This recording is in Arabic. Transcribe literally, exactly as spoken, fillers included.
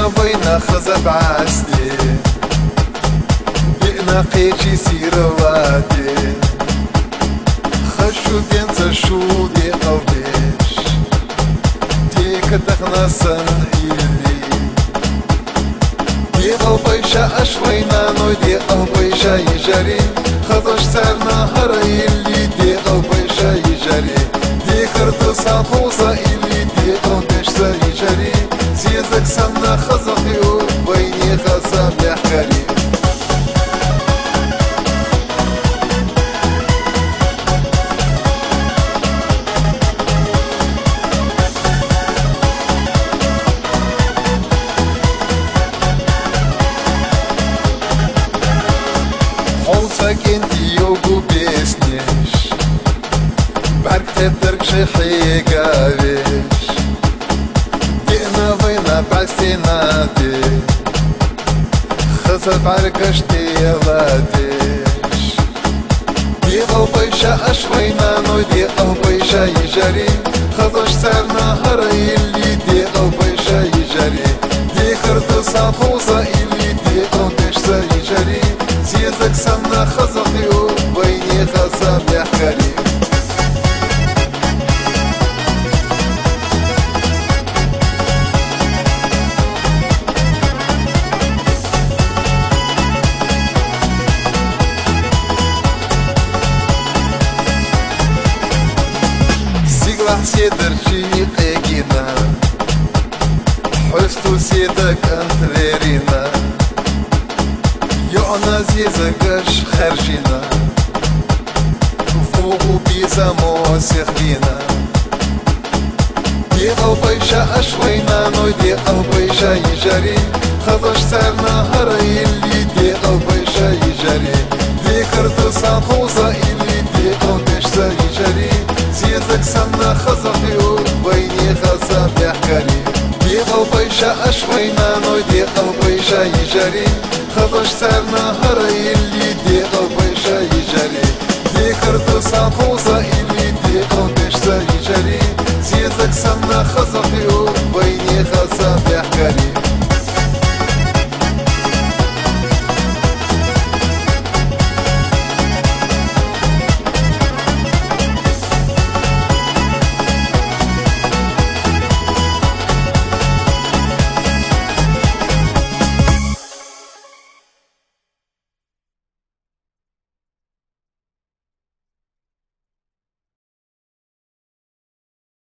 دينا بينا خزب عسلي دينا قيتي سيرواتي خشو دينت شو دي قلبيش ديك دخنا سن إلي دي قلبيشا أشوينا نو دي قلبيشا يجري خضش سرنا هري اللي دي قلبيشا يجري دي خرط ساقوصا اللي دي قلبيشا يجري زيزك سمنا خزقي وبيني خزاب يحكري حوصك انتي يوجو بيسنش برك تبترك شحيقة بيش دينا بينا بعسينا دي خزف عرقشتي يلاتيش دي قلبيشا أشوينا نو دي قلبيشا يجري خزش سرنا هري اللي دي قلبيشا يجري دي خرط ساقوصا اللي دي قلبيشا يجري زيزك سمنا خزقي وبيني خزاب يحكري سيدر شيقينا حستو سيدك انت غيرنا يعنا زيزقش خرجنا وفوقو بيزا موسيخ بينا دي قلبيشا أشوينا نو دي قلبيشا يجري خضش سرنا هري اللي دي قلبيشا يجري دي كرتو ساقوزا اللي دي قلبيشا يجري زيزك سمنا خزقي وبيني خزاب يحكري دي قلبيشا أشوينا نو دي قلبيشا يجري خضش سرنا هري اللي دي قلبيشا يجري دي كرتو ساقوزا